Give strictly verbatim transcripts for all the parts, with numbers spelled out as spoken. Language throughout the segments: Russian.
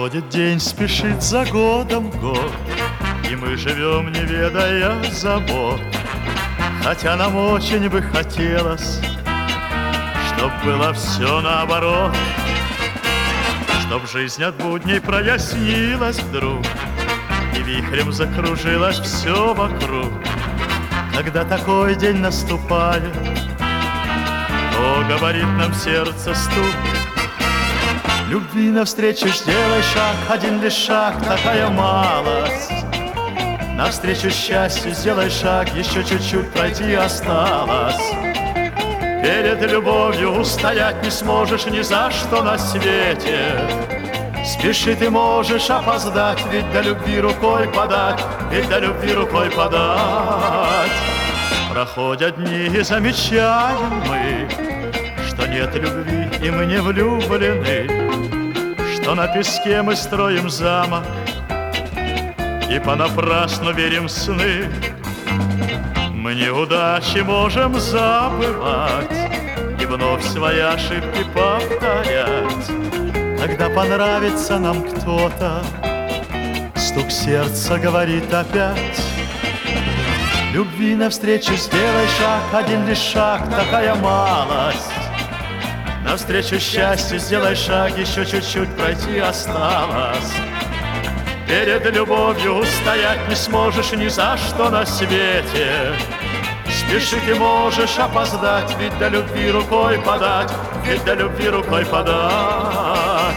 Проходит день, спешит за годом год, и мы живем, не ведая забот. Хотя нам очень бы хотелось, чтоб было все наоборот, чтоб жизнь от будней прояснилась вдруг, и вихрем закружилось все вокруг. Когда такой день наступает, то говорит нам сердце стук: любви навстречу сделай шаг, один лишь шаг, такая малость. Навстречу счастью сделай шаг, еще чуть-чуть пройти осталось. Перед любовью устоять не сможешь ни за что на свете. Спеши, ты можешь опоздать, ведь до любви рукой подать, ведь до любви рукой подать. Проходят дни, и замечаем мы, что нет любви, и мы не влюблены, что на песке мы строим замок и понапрасну верим в сны. Мы неудачи можем забывать и вновь свои ошибки повторять. Когда понравится нам кто-то, стук сердца говорит опять: любви навстречу сделай шаг, один лишь шаг, такая малость. Навстречу счастью сделай шаг, еще чуть-чуть пройти осталось. Перед любовью устоять не сможешь ни за что на свете. Спеши, ты можешь опоздать, ведь до любви рукой подать, ведь до любви рукой подать.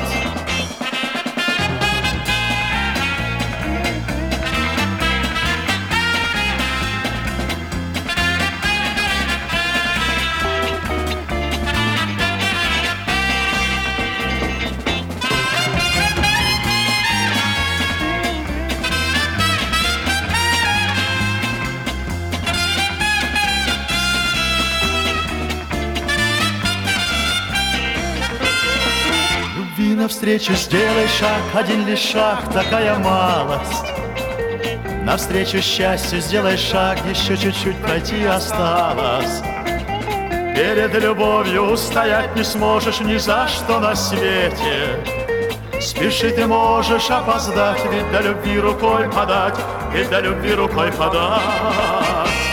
Навстречу сделай шаг, один лишь шаг, такая малость. Навстречу счастью сделай шаг, еще чуть-чуть пройти осталось. Перед любовью устоять не сможешь ни за что на свете. Спеши, ты можешь опоздать, ведь до любви рукой подать, ведь до любви рукой подать.